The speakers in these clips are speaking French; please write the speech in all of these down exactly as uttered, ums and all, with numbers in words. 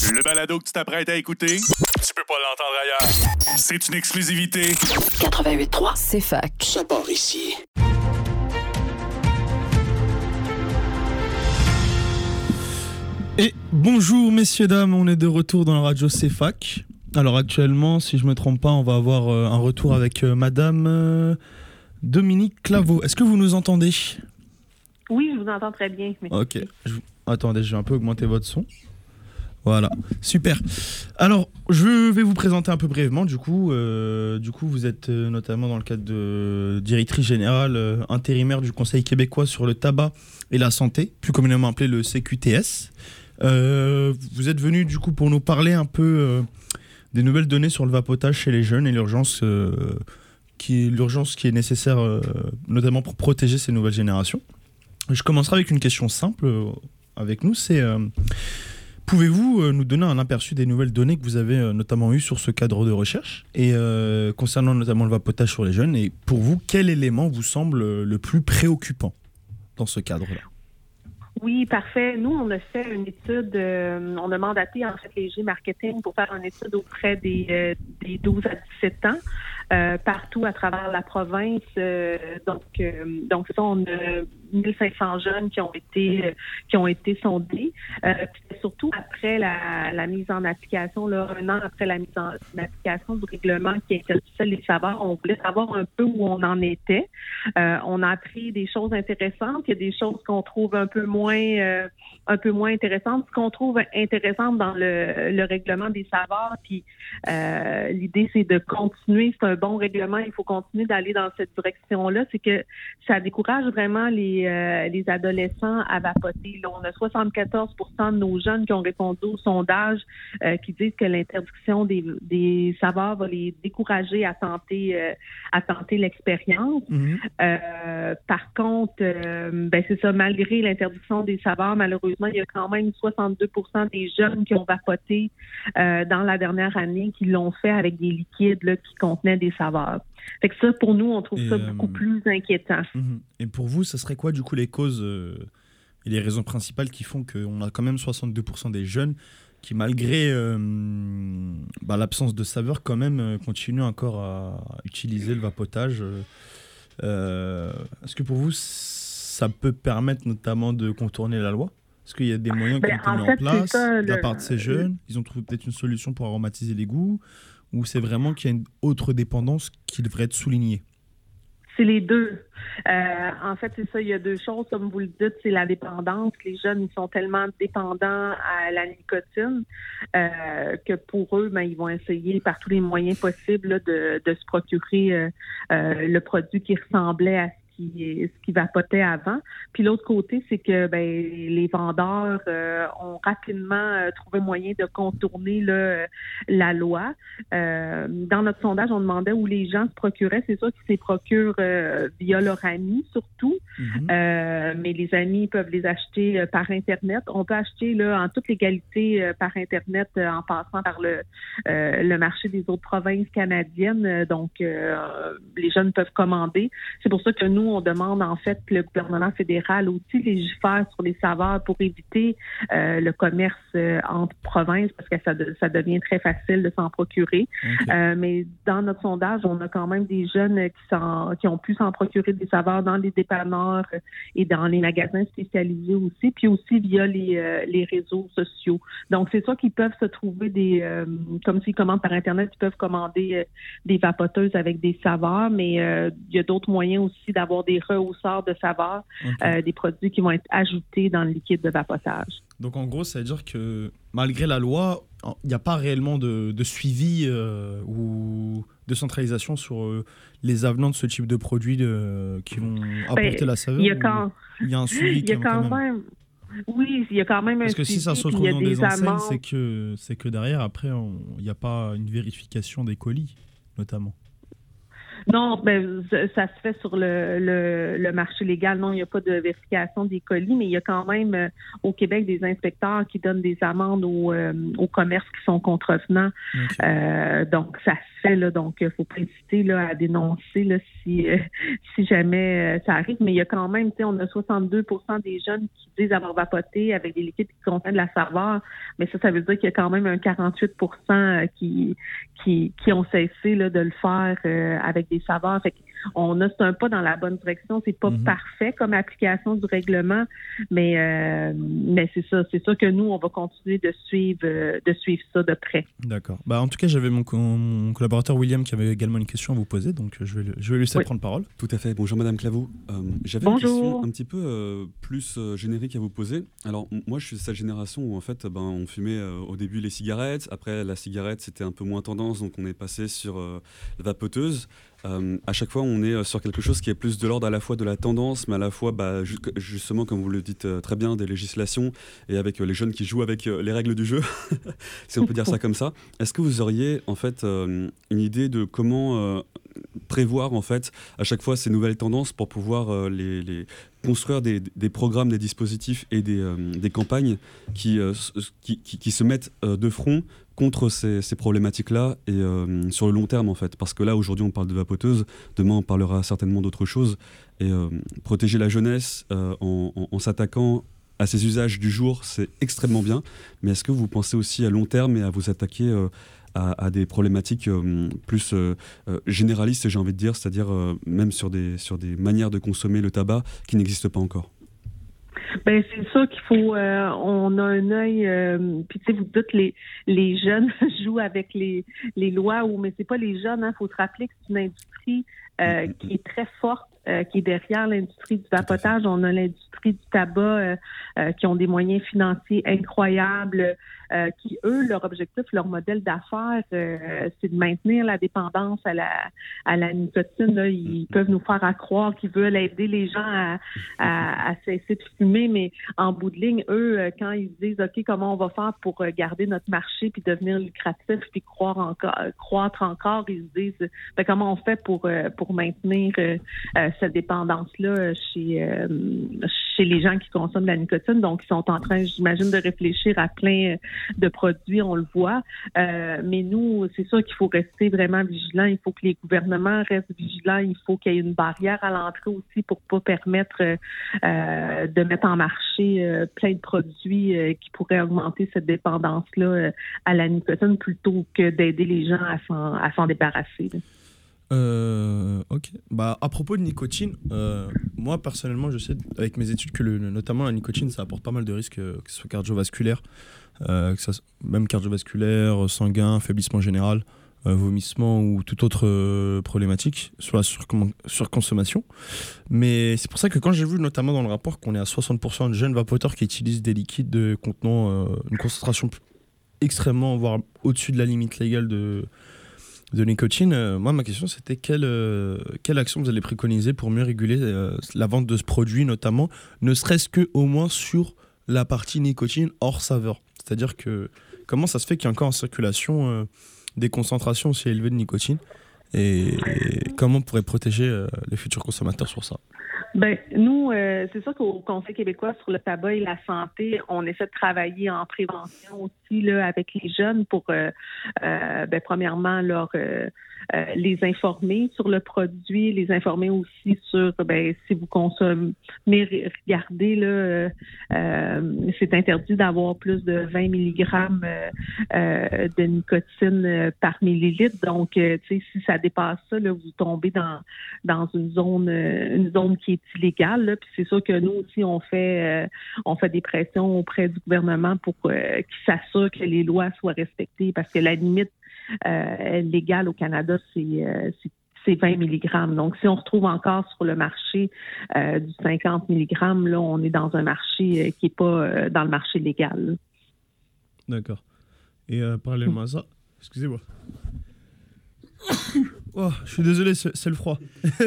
Le balado que tu t'apprêtes à écouter, tu peux pas l'entendre ailleurs. C'est une exclusivité. quatre-vingt-huit point trois, c'est fac. Ça part ici. Et bonjour messieurs, dames, on est de retour dans la radio C F A C. Alors actuellement, si je me trompe pas, on va avoir euh, un retour avec euh, madame euh, Dominique Claveau. Est-ce que vous nous entendez ? Oui, je vous entends très bien. Merci. Ok, je... attendez, je vais un peu augmenter votre son. Voilà, super. Alors, je vais vous présenter un peu brièvement. Du coup, euh, du coup vous êtes euh, notamment dans le cadre de directrice générale euh, intérimaire du Conseil québécois sur le tabac et la santé, plus communément appelé le C Q T S. Euh, vous êtes venu du coup pour nous parler un peu euh, des nouvelles données sur le vapotage chez les jeunes et l'urgence, euh, qui, l'urgence qui est nécessaire euh, notamment pour protéger ces nouvelles générations. Je commencerai avec une question simple euh, avec nous, c'est euh, pouvez-vous euh, nous donner un aperçu des nouvelles données que vous avez euh, notamment eues sur ce cadre de recherche et euh, concernant notamment le vapotage sur les jeunes, et pour vous, quel élément vous semble euh, le plus préoccupant dans ce cadre-là ? Oui, parfait. Nous, on a fait une étude, euh, on a mandaté en fait les G Marketing pour faire une étude auprès des, euh, des douze à dix-sept ans, euh, partout à travers la province. Euh, donc, euh, donc ça, on a mille cinq cents jeunes qui ont été euh, qui ont été sondés. Euh, puis surtout après la, la mise en application, là, un an après la mise en application du règlement qui interdisait les saveurs, on voulait savoir un peu où on en était. Euh, on a appris des choses intéressantes, il y a des choses qu'on trouve un peu moins Euh, un peu moins intéressante. Ce qu'on trouve intéressant dans le, le règlement des saveurs, puis euh, l'idée, c'est de continuer. C'est un bon règlement. Il faut continuer d'aller dans cette direction-là. C'est que ça décourage vraiment les, euh, les adolescents à vapoter. Là, on a soixante-quatorze pour cent de nos jeunes qui ont répondu au sondage euh, qui disent que l'interdiction des, des saveurs va les décourager à tenter, euh, à tenter l'expérience. Mm-hmm. Euh, par contre, euh, ben c'est ça, malgré l'interdiction des saveurs, malheureusement, il y a quand même soixante-deux pour cent des jeunes qui ont vapoté euh, dans la dernière année qui l'ont fait avec des liquides là, qui contenaient des saveurs. Fait que ça, pour nous, on trouve et ça euh, beaucoup plus inquiétant. Et pour vous, ce serait quoi, du coup, les causes euh, et les raisons principales qui font qu'on a quand même soixante-deux pour cent des jeunes qui, malgré euh, bah, l'absence de saveur, quand même, euh, continuent encore à utiliser le vapotage euh, euh, Est-ce que pour vous, ça peut permettre notamment de contourner la loi ? Est-ce qu'il y a des moyens qui ben, ont été mis en, en place ça, de la le... part de ces jeunes ? Ils ont trouvé peut-être une solution pour aromatiser les goûts ? Ou c'est vraiment qu'il y a une autre dépendance qui devrait être soulignée ? C'est les deux. Euh, en fait, c'est ça, il y a deux choses, comme vous le dites, c'est la dépendance. Les jeunes, ils sont tellement dépendants à la nicotine euh, que pour eux, ben, ils vont essayer par tous les moyens possibles là, de, de se procurer euh, euh, le produit qui ressemblait à Qui, ce qui vapotait avant. Puis l'autre côté, c'est que ben, les vendeurs euh, ont rapidement euh, trouvé moyen de contourner là, la loi. Euh, dans notre sondage, on demandait où les gens se procuraient. C'est sûr qu'ils se procurent euh, via leur ami, surtout. Mm-hmm. Euh, mais les amis peuvent les acheter euh, par Internet. On peut acheter là, en toute légalité euh, par Internet euh, en passant par le, euh, le marché des autres provinces canadiennes. Donc, euh, les jeunes peuvent commander. C'est pour ça que nous, on demande en fait que le gouvernement fédéral aussi légifère sur les saveurs pour éviter euh, le commerce euh, entre provinces parce que ça, de, ça devient très facile de s'en procurer. Okay. Euh, mais dans notre sondage, on a quand même des jeunes qui, s'en, qui ont pu s'en procurer des saveurs dans les dépanneurs et dans les magasins spécialisés aussi, puis aussi via les, euh, les réseaux sociaux. Donc, c'est ça qu'ils peuvent se trouver des... Euh, comme s'ils commandent par Internet, ils peuvent commander euh, des vapoteuses avec des saveurs, mais euh, il y a d'autres moyens aussi d'avoir des rehausseurs de saveurs, okay. euh, des produits qui vont être ajoutés dans le liquide de vapotage. Donc en gros, ça veut dire que malgré la loi, il n'y a pas réellement de, de suivi euh, ou de centralisation sur euh, les avenants de ce type de produits de, qui vont apporter ben, la saveur. Il y a, quand... il y a un suivi il y a quand, quand même... même... Oui, il y a quand même un Parce que suivi, si ça se retrouve dans des, des enseignes, c'est que, c'est que derrière, après, il n'y a pas une vérification des colis, notamment. Non, ben, ça se fait sur le, le, le marché légal. Non, il n'y a pas de vérification des colis, mais il y a quand même euh, au Québec des inspecteurs qui donnent des amendes aux, euh, aux commerces qui sont contrevenants. Okay. Euh, donc, ça se fait, là. Donc, il ne faut pas hésiter là, à dénoncer là, si, euh, si jamais euh, ça arrive. Mais il y a quand même, tu sais, on a soixante-deux pour cent des jeunes qui disent avoir vapoté avec des liquides qui contiennent de la saveur. Mais ça, ça veut dire qu'il y a quand même un quarante-huit pour cent qui, qui, qui ont cessé là, de le faire euh, avec des saveurs. Fait qu'on a, c'est un pas dans la bonne direction. C'est pas mm-hmm. parfait comme application du règlement, mais, euh, mais c'est ça. C'est ça que nous, on va continuer de suivre, euh, de suivre ça de près. D'accord. Bah, en tout cas, j'avais mon, co- mon collaborateur William qui avait également une question à vous poser, donc je vais, je vais lui laisser oui. prendre parole. Tout à fait. Bonjour Madame Claveau. Euh, j'avais Bonjour. une question un petit peu euh, plus euh, générique à vous poser. Alors, m- moi, je suis de cette génération où, en fait, ben, on fumait euh, au début les cigarettes. Après, la cigarette, c'était un peu moins tendance, donc on est passé sur euh, la vapoteuse. Euh, à chaque fois, on est sur quelque chose qui est plus de l'ordre à la fois de la tendance, mais à la fois, bah, ju- justement, comme vous le dites euh, très bien, des législations et avec euh, les jeunes qui jouent avec euh, les règles du jeu, si on peut dire ça comme ça. Est-ce que vous auriez en fait euh, une idée de comment euh, prévoir en fait à chaque fois ces nouvelles tendances pour pouvoir euh, les, les construire des, des programmes, des dispositifs et des, euh, des campagnes qui, euh, qui, qui, qui se mettent euh, de front contre ces, ces problématiques-là et euh, sur le long terme en fait, parce que là aujourd'hui on parle de vapoteuse, demain on parlera certainement d'autre chose et euh, protéger la jeunesse euh, en, en, en s'attaquant à ces usages du jour, c'est extrêmement bien, mais est-ce que vous pensez aussi à long terme et à vous attaquer euh, à, à des problématiques euh, plus euh, euh, généralistes, j'ai envie de dire, c'est-à-dire euh, même sur des, sur des manières de consommer le tabac qui n'existent pas encore? Ben c'est ça qu'il faut. Euh, on a un œil. Euh, puis tu sais, vous dites les les jeunes jouent avec les les lois, ou mais c'est pas les jeunes. Il hein, faut se rappeler que c'est une industrie euh, qui est très forte, euh, qui est derrière l'industrie du vapotage. On a l'industrie du tabac euh, euh, qui ont des moyens financiers incroyables. Euh, qui, eux, leur objectif, leur modèle d'affaires, euh, c'est de maintenir la dépendance à la à la nicotine. Là. Ils peuvent nous faire à croire qu'ils veulent aider les gens à, à, à cesser de fumer, mais en bout de ligne, eux, quand ils se disent, OK, comment on va faire pour garder notre marché puis devenir lucratif puis croire encore, croître encore, ils se disent, ben, comment on fait pour pour maintenir euh, cette dépendance-là chez euh, chez les gens qui consomment de la nicotine. Donc, ils sont en train, j'imagine, de réfléchir à plein de produits, on le voit. Euh, mais nous, c'est sûr qu'il faut rester vraiment vigilant. Il faut que les gouvernements restent vigilants. Il faut qu'il y ait une barrière à l'entrée aussi pour pas permettre euh, de mettre en marché euh, plein de produits euh, qui pourraient augmenter cette dépendance-là euh, à la nicotine plutôt que d'aider les gens à s'en, à s'en débarrasser. Là. Euh, ok. Bah, à propos de nicotine, euh, moi personnellement, je sais avec mes études que le, notamment la nicotine, ça apporte pas mal de risques, euh, que ce soit cardiovasculaire, euh, que ça, même cardiovasculaire, sanguin, faiblissement général, euh, vomissement ou toute autre euh, problématique sur la surcom- surconsommation. Mais c'est pour ça que quand j'ai vu notamment dans le rapport qu'on est à soixante pour cent de jeunes vapoteurs qui utilisent des liquides de contenant euh, une concentration extrêmement, voire au-dessus de la limite légale de de nicotine, euh, moi ma question c'était quelle, euh, quelle action vous allez préconiser pour mieux réguler euh, la vente de ce produit, notamment, ne serait-ce que au moins sur la partie nicotine hors saveur. C'est-à-dire que comment ça se fait qu'il y a encore en circulation euh, des concentrations aussi élevées de nicotine et, et comment on pourrait protéger euh, les futurs consommateurs sur ça? Ben nous, euh, c'est sûr qu'au Conseil québécois sur le tabac et la santé, on essaie de travailler en prévention aussi là avec les jeunes pour, euh, euh, ben, premièrement leur euh, euh, les informer sur le produit, les informer aussi sur ben si vous consommez, regardez là, euh, c'est interdit d'avoir plus de vingt milligrammes euh, euh, de nicotine par millilitre. Donc, euh, tu sais, si ça dépasse ça, là, vous tombez dans dans une zone une zone qui est illégale. Là. Puis c'est sûr que nous aussi on fait euh, on fait des pressions auprès du gouvernement pour euh, qu'il s'assure que les lois soient respectées, parce que la limite euh, légale au Canada c'est, euh, c'est c'est vingt milligrammes. Donc si on retrouve encore sur le marché euh, du cinquante milligrammes, là on est dans un marché euh, qui est pas euh, dans le marché légal. Là. D'accord. Et euh, parallèlement à ça, excusez-moi. Oh, je suis désolé, c'est, c'est le froid.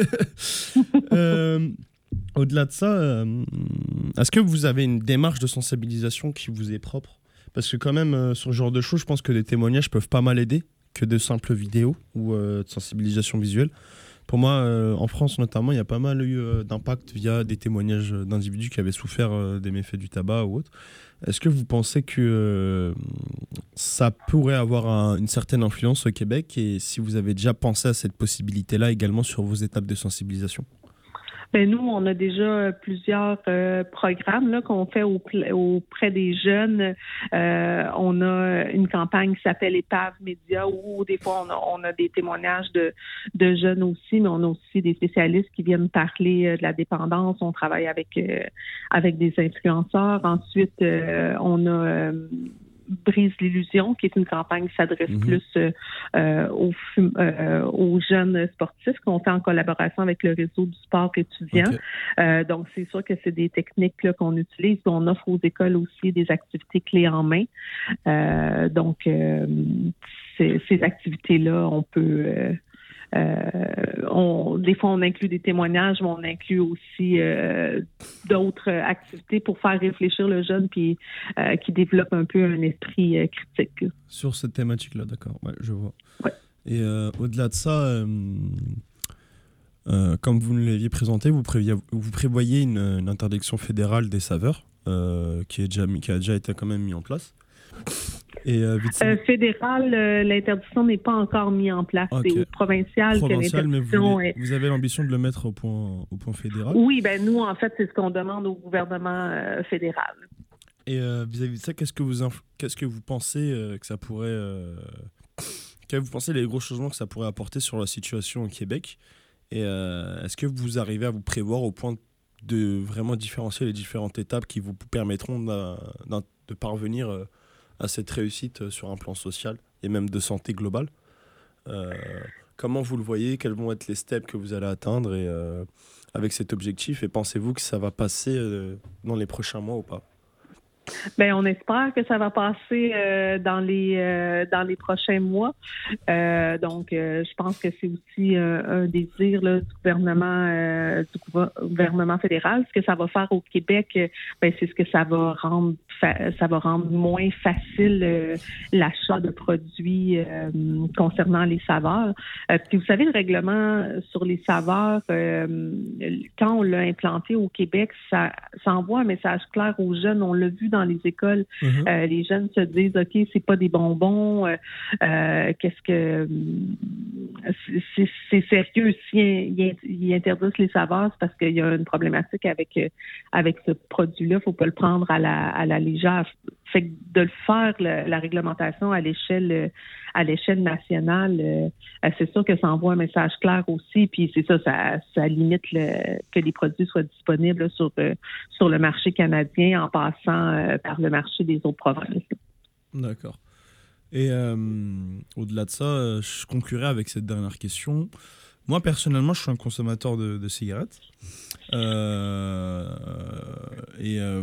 euh, au-delà de ça, euh, est-ce que vous avez une démarche de sensibilisation qui vous est propre? Parce que quand même, euh, sur ce genre de choses, je pense que les témoignages peuvent pas mal aider que de simples vidéos ou euh, de sensibilisation visuelle. Pour moi, euh, en France notamment, il y a pas mal eu euh, d'impact via des témoignages d'individus qui avaient souffert euh, des méfaits du tabac ou autre. Est-ce que vous pensez que euh, ça pourrait avoir un, une certaine influence au Québec, et si vous avez déjà pensé à cette possibilité-là également sur vos étapes de sensibilisation? Ben nous, on a déjà plusieurs euh, programmes là, qu'on fait au, auprès des jeunes. Euh, on a une campagne qui s'appelle Épave Média, où des fois on a, on a des témoignages de, de jeunes aussi, mais on a aussi des spécialistes qui viennent parler euh, de la dépendance. On travaille avec euh, avec des influenceurs. Ensuite, euh, on a euh, Brise l'illusion, qui est une campagne qui s'adresse mmh. plus euh, aux, euh, aux jeunes sportifs, qu'on fait en collaboration avec le réseau du sport étudiant. Okay. Euh, donc, c'est sûr que c'est des techniques là, qu'on utilise. On offre aux écoles aussi des activités clés en main. Euh, donc, euh, ces, ces activités-là, on peut... Euh, Euh, on, des fois, on inclut des témoignages, mais on inclut aussi euh, d'autres activités pour faire réfléchir le jeune, puis euh, qui développe un peu un esprit euh, critique. Là. Sur cette thématique-là, d'accord. Ouais, je vois. Ouais. Et euh, au-delà de ça, euh, euh, comme vous nous l'aviez présenté, vous, prévoyez, vous prévoyez une, une interdiction fédérale des saveurs euh, qui, est déjà, qui a déjà été quand même mise en place. Et euh, vite, euh, fédéral, euh, l'interdiction n'est pas encore mise en place. Okay. C'est au provincial, provincial que l'interdiction mais vous, est... vous avez l'ambition de le mettre au point, au point fédéral? Oui, ben nous, en fait, c'est ce qu'on demande au gouvernement euh, fédéral. Et euh, vis-à-vis de ça, qu'est-ce que vous, inf... qu'est-ce que vous pensez euh, que ça pourrait... Euh... Quels vous pensez les gros changements que ça pourrait apporter sur la situation au Québec? Et euh, est-ce que vous arrivez à vous prévoir au point de vraiment différencier les différentes étapes qui vous permettront de, de parvenir... Euh, à cette réussite sur un plan social et même de santé globale. Euh, comment vous le voyez? Quels vont être les steps que vous allez atteindre et, euh, avec cet objectif? Et pensez-vous que ça va passer euh, dans les prochains mois ou pas? Bien, on espère que ça va passer euh, dans les euh, dans les prochains mois. Euh, donc, euh, je pense que c'est aussi euh, un désir là, du gouvernement euh, du gouvernement fédéral. Ce que ça va faire au Québec, euh, ben, c'est ce que ça va rendre fa- ça va rendre moins facile euh, l'achat de produits euh, concernant les saveurs. Euh, puis, vous savez, le règlement sur les saveurs, euh, quand on l'a implanté au Québec, ça, ça envoie un message clair aux jeunes. On l'a vu dans Dans les écoles, mm-hmm. euh, les jeunes se disent ok, c'est pas des bonbons, euh, euh, qu'est-ce que c'est, c'est sérieux si ils, ils interdisent les saveurs, c'est parce qu'il y a une problématique avec avec ce produit-là, faut pas le prendre à la à la légère. Fait que de le faire le, la réglementation à l'échelle à l'échelle nationale, euh, c'est sûr que ça envoie un message clair aussi. Puis c'est ça, ça, ça limite le, que les produits soient disponibles là, sur euh, sur le marché canadien en passant euh, par le marché des autres provinces. D'accord. Et euh, au-delà de ça, je conclurai avec cette dernière question. Moi, personnellement, je suis un consommateur de, de cigarettes. Euh, et euh,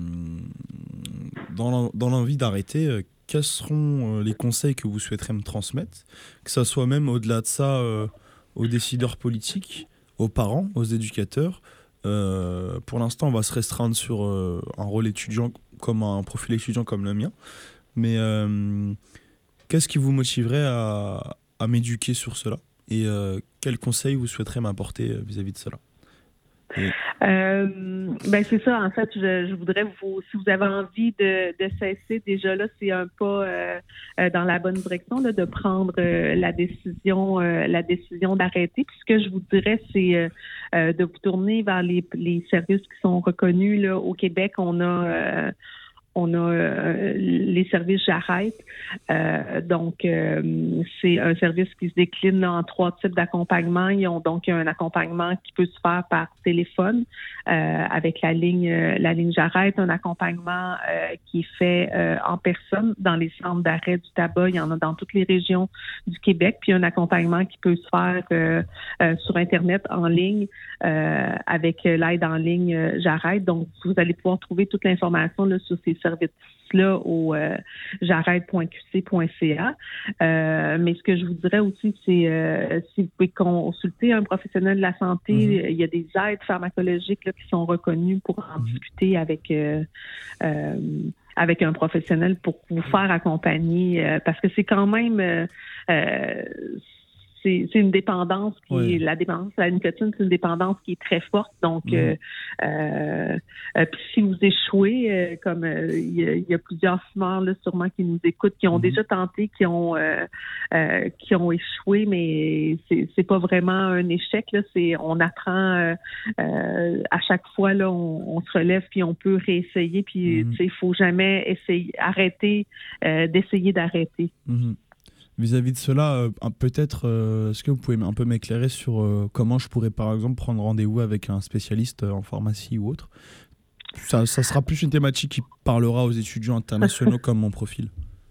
dans, dans l'envie d'arrêter, euh, quels seront les conseils que vous souhaiterez me transmettre? Que ça soit même au-delà de ça, euh, aux décideurs politiques, aux parents, aux éducateurs. Euh, pour l'instant, on va se restreindre sur euh, un rôle étudiant, comme un profil étudiant comme le mien. Mais euh, qu'est-ce qui vous motiverait à, à m'éduquer sur cela? Et euh, quels conseils vous souhaiterez m'apporter vis-à-vis de cela? Et... Euh, ben c'est ça, en fait, je, je voudrais vous, si vous avez envie de, de cesser, déjà là, c'est un pas euh, dans la bonne direction, là, de prendre euh, la décision, euh, la décision d'arrêter. Puis ce que je vous dirais, c'est euh, de vous tourner vers les, les services qui sont reconnus là, au Québec. On a euh, On a euh, les services J'arrête. Euh, donc, euh, c'est un service qui se décline en trois types d'accompagnement. Ils ont donc un accompagnement qui peut se faire par téléphone euh, avec la ligne la ligne J'arrête, un accompagnement euh, qui est fait euh, en personne dans les centres d'arrêt du tabac. Il y en a dans toutes les régions du Québec. Puis un accompagnement qui peut se faire euh, euh, sur Internet en ligne euh, avec l'aide en ligne euh, J'arrête. Donc, vous allez pouvoir trouver toute l'information là, sur ces services-là au euh, j'arrête point q c point c a. Euh, mais ce que je vous dirais aussi, c'est euh, si vous pouvez consulter un professionnel de la santé, mm-hmm. il y a des aides pharmacologiques là, qui sont reconnues pour en mm-hmm. discuter avec euh, euh, avec un professionnel pour vous faire accompagner, euh, parce que c'est quand même euh, euh, c'est, c'est une dépendance qui Ouais. est, la dépendance à la nicotine, c'est une dépendance qui est très forte. Donc, Mhm. euh, euh, euh, puis si vous échouez, euh, comme euh, il y, a- il y a plusieurs fumeurs là, sûrement qui nous écoutent, qui ont Mhm. déjà tenté, qui ont euh, euh, qui ont échoué, mais c'est, c'est pas vraiment un échec. Là, c'est on apprend euh, euh, à chaque fois là, on, on se relève puis on peut réessayer. Puis Mhm. tu sais, il faut jamais essayer arrêter euh, d'essayer d'arrêter. Mhm. Vis-à-vis de cela, euh, un- peut-être, euh, est-ce que vous pouvez un peu m'éclairer sur euh, comment je pourrais par exemple prendre rendez-vous avec un spécialiste euh, en pharmacie ou autre? Ça, ça sera plus une thématique qui parlera aux étudiants internationaux comme mon profil.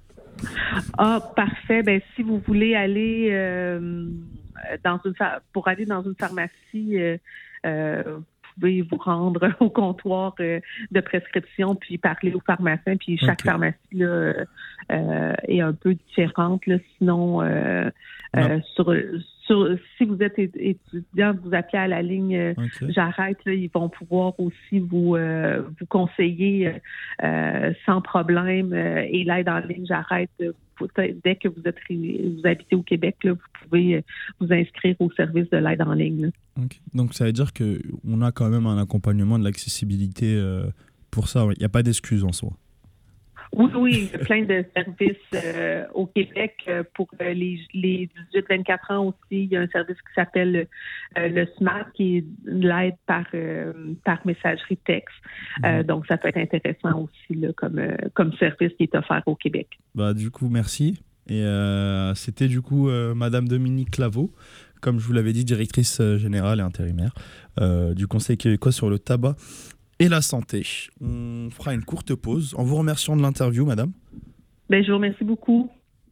Ah, parfait. Ben, si vous voulez aller euh, dans une pha- pour aller dans une pharmacie, euh, euh, vous pouvez vous rendre au comptoir euh, de prescription puis parler au pharmacien. Puis chaque Ok. pharmacie là, euh, est un peu différente. Là. Sinon, euh, Non. euh, sur, sur, si vous êtes é- étudiant, vous appelez à la ligne euh, Ok. J'arrête, là, ils vont pouvoir aussi vous, euh, vous conseiller euh, sans problème. euh, et l'aide en ligne J'arrête, euh, peut-être dès que vous êtes vous habitez au Québec, là, vous pouvez euh, vous inscrire au service de l'aide en ligne. Là. Ok. Donc ça veut dire qu'on a quand même un accompagnement de l'accessibilité euh, pour ça. Il n'y a pas d'excuse en soi. Oui, oui, il y a plein de services euh, au Québec euh, pour euh, les, les dix-huit à vingt-quatre ans aussi. Il y a un service qui s'appelle euh, le SMART, qui est l'aide par, euh, par messagerie texte. Euh, donc, ça peut être intéressant aussi là, comme, euh, comme service qui est offert au Québec. Bah, du coup, merci. Et euh, c'était du coup euh, Madame Dominique Claveau, comme je vous l'avais dit, directrice euh, générale et intérimaire euh, du Conseil québécois sur le tabac et la santé. On fera une courte pause en vous remerciant de l'interview, Madame. Ben, je vous remercie beaucoup.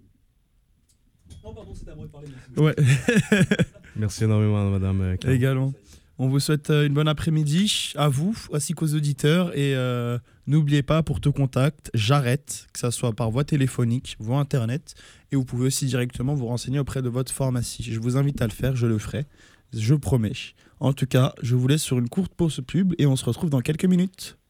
Non, pardon, c'était à moi de parler. merci. Ouais, Merci énormément, Madame euh, Claire. également. On vous souhaite euh, une bonne après-midi à vous, ainsi qu'aux auditeurs. Et euh, n'oubliez pas, pour tout contact, j'arrête, que ça soit par voie téléphonique, voie internet. Et vous pouvez aussi directement vous renseigner auprès de votre pharmacie. Je vous invite à le faire, je le ferai. Je promets. En tout cas, je vous laisse sur une courte pause pub et on se retrouve dans quelques minutes.